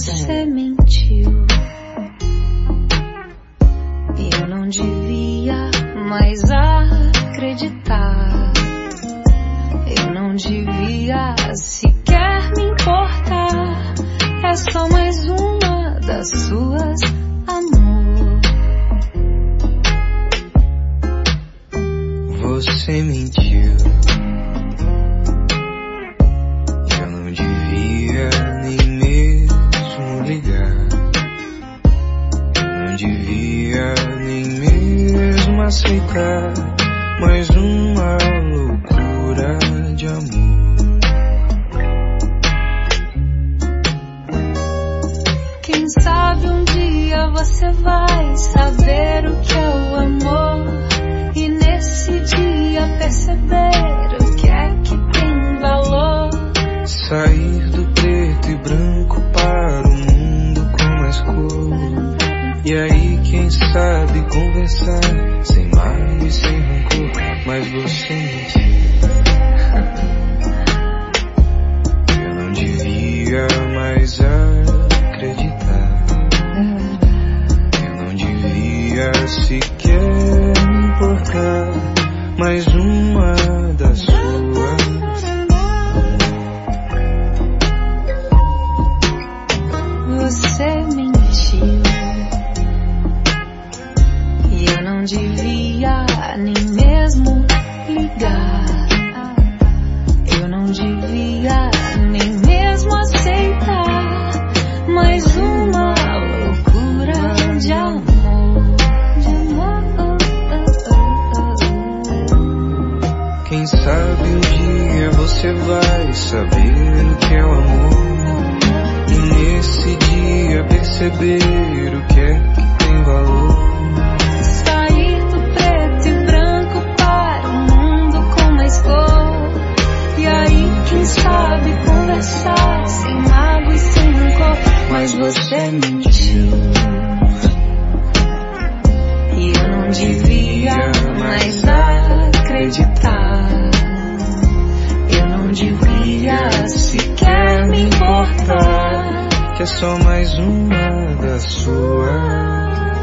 Você mentiu e eu não devia mais acreditar. Eu não devia sequer me importar. É só mais uma das suas, amor. Você mentiu. Eu não devia nem mesmo ligar. Eu não devia nem mesmo aceitar mais uma loucura de amor. Quem sabe um dia você vai saber o que é o amor, e nesse dia perceber o que é que tem valor. Sair do preto e branco para o mundo com mais cor. E aí quem sabe conversar sem mágoa e sem rancor. Mas você mentiu. Eu não devia mais acreditar. Eu não devia sequer me importar. Mais uma das suas. Você mentiu e eu não devia nem mesmo ligar. Eu não devia nem mesmo aceitar mais uma loucura de amor, de amor. Quem sabe um dia você vai saber o que é o amor. E nesse dia perceber o que é que tem valor. Sair do preto e branco para o mundo com mais cor. E aí quem sabe conversar sem mágoa e sem rancor. Mas você mentiu e eu não devia mais acreditar. Eu não devia sequer me importar. Que é só mais uma das suas.